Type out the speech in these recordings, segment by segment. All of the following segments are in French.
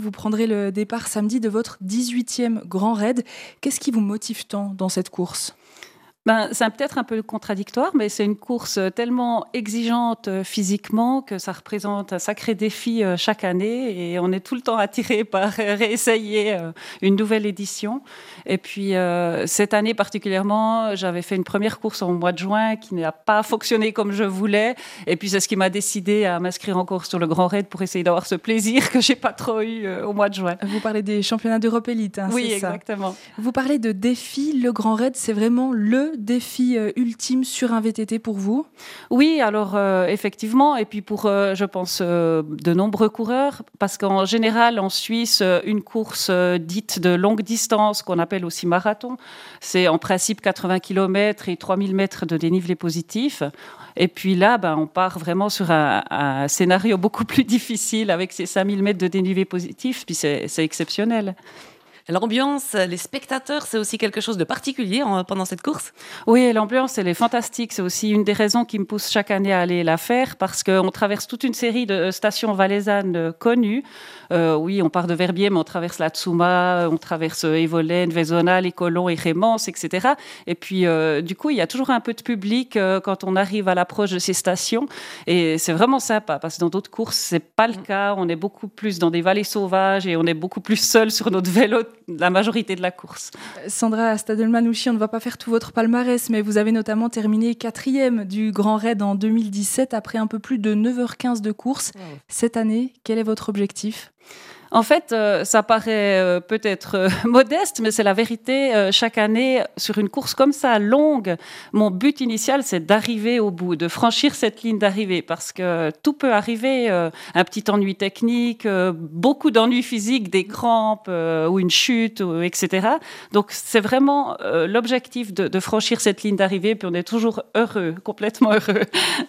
vous prendrez le départ samedi de votre 18e Grand Raid. Qu'est-ce qui vous motive tant dans cette course ? C'est peut-être un peu contradictoire, mais c'est une course tellement exigeante physiquement que ça représente un sacré défi chaque année et on est tout le temps attiré par réessayer une nouvelle édition. Et puis cette année particulièrement, j'avais fait une première course au mois de juin qui n'a pas fonctionné comme je voulais. Et puis c'est ce qui m'a décidé à m'inscrire encore sur le Grand Raid pour essayer d'avoir ce plaisir que j'ai pas trop eu au mois de juin. Vous parlez des championnats d'Europe élite, oui, c'est ça ? Exactement. Vous parlez de défi, le Grand Raid, c'est vraiment le défi ultime sur un VTT pour vous ? Oui, alors effectivement, et puis pour, je pense, de nombreux coureurs, parce qu'en général, en Suisse, une course dite de longue distance, qu'on appelle aussi marathon, c'est en principe 80 km et 3000 mètres de dénivelé positif. Et puis là, on part vraiment sur un scénario beaucoup plus difficile avec ces 5000 mètres de dénivelé positif, puis c'est exceptionnel. L'ambiance, les spectateurs, c'est aussi quelque chose de particulier pendant cette course ? Oui, l'ambiance, elle est fantastique. C'est aussi une des raisons qui me pousse chaque année à aller la faire parce qu'on traverse toute une série de stations valaisannes connues. Oui, on part de Verbier, mais on traverse la Tsouma, on traverse Evolène, Vezona, les Colons et Rémance, etc. Et puis, du coup, il y a toujours un peu de public quand on arrive à l'approche de ces stations. Et c'est vraiment sympa parce que dans d'autres courses, c'est pas le cas. On est beaucoup plus dans des vallées sauvages et on est beaucoup plus seul sur notre vélo la majorité de la course. Sandra Stadelmanouchi, on ne va pas faire tout votre palmarès, mais vous avez notamment terminé 4e du Grand Raid en 2017 après un peu plus de 9h15 de course. Wow. Cette année, quel est votre objectif ? En fait, ça paraît peut-être modeste, mais c'est la vérité. Chaque année, sur une course comme ça, longue, mon but initial, c'est d'arriver au bout, de franchir cette ligne d'arrivée, parce que tout peut arriver. Un petit ennui technique, beaucoup d'ennuis physiques, des crampes ou une chute, etc. Donc, c'est vraiment l'objectif de franchir cette ligne d'arrivée, puis on est toujours heureux, complètement heureux.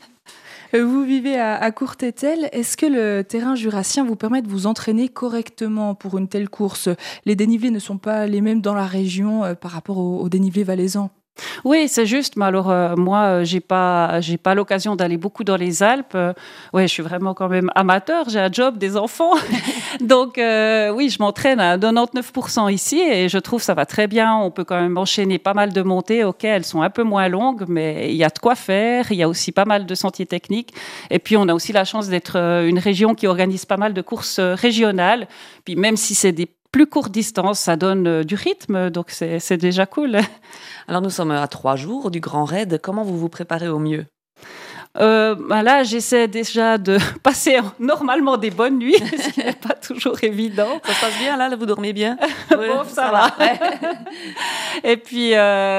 Vous vivez à Courtételle. Est-ce que le terrain jurassien vous permet de vous entraîner correctement pour une telle course ? Les dénivelés ne sont pas les mêmes dans la région par rapport au dénivelé valaisan. Oui, c'est juste. Mais alors, moi, j'ai pas l'occasion d'aller beaucoup dans les Alpes. Ouais, je suis vraiment quand même amateur. J'ai un job, des enfants. Donc, oui, je m'entraîne à 99% ici et je trouve que ça va très bien. On peut quand même enchaîner pas mal de montées. OK, elles sont un peu moins longues, mais il y a de quoi faire. Il y a aussi pas mal de sentiers techniques. Et puis, on a aussi la chance d'être une région qui organise pas mal de courses régionales. Puis, même si c'est des plus courte distance, ça donne du rythme, donc c'est déjà cool. Alors nous sommes à 3 jours du Grand Raid. Comment vous vous préparez au mieux ? Là, j'essaie déjà de passer normalement des bonnes nuits, ce qui n'est pas toujours évident. Ça se passe bien, là vous dormez bien ? Oui, bon, ça va. Ouais. Et puis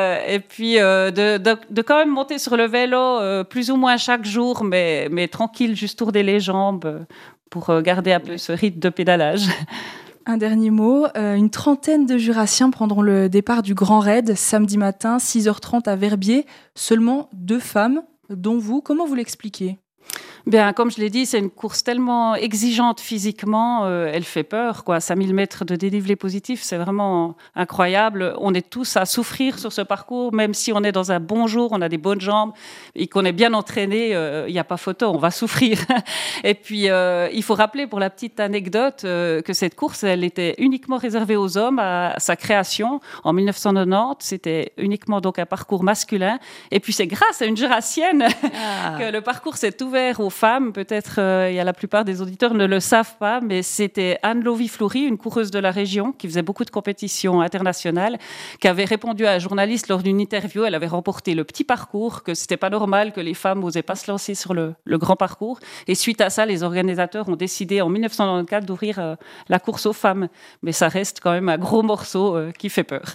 de quand même monter sur le vélo plus ou moins chaque jour, mais tranquille, juste tourner les jambes pour garder un peu ce rythme de pédalage. Un dernier mot, une trentaine de Jurassiens prendront le départ du Grand Raid samedi matin, 6h30 à Verbier. Seulement 2 femmes, dont vous. Comment vous l'expliquez ? Bien, comme je l'ai dit, c'est une course tellement exigeante physiquement, elle fait peur, quoi. 5000 mètres de dénivelé positif, c'est vraiment incroyable. On est tous à souffrir sur ce parcours, même si on est dans un bon jour, on a des bonnes jambes et qu'on est bien entraîné, il n'y a pas photo, on va souffrir. Et puis, il faut rappeler pour la petite anecdote que cette course, elle était uniquement réservée aux hommes à sa création. En 1990, c'était uniquement donc un parcours masculin. Et puis, c'est grâce à une Jurassienne que le parcours s'est ouvert aux femmes. Peut-être il y a la plupart des auditeurs ne le savent pas, mais c'était Anne-Lovie Fleury, une coureuse de la région qui faisait beaucoup de compétitions internationales, qui avait répondu à un journaliste lors d'une interview. Elle avait remporté le petit parcours, que c'était pas normal que les femmes n'osaient pas se lancer sur le grand parcours. Et suite à ça, les organisateurs ont décidé en 1994 d'ouvrir la course aux femmes. Mais ça reste quand même un gros morceau qui fait peur.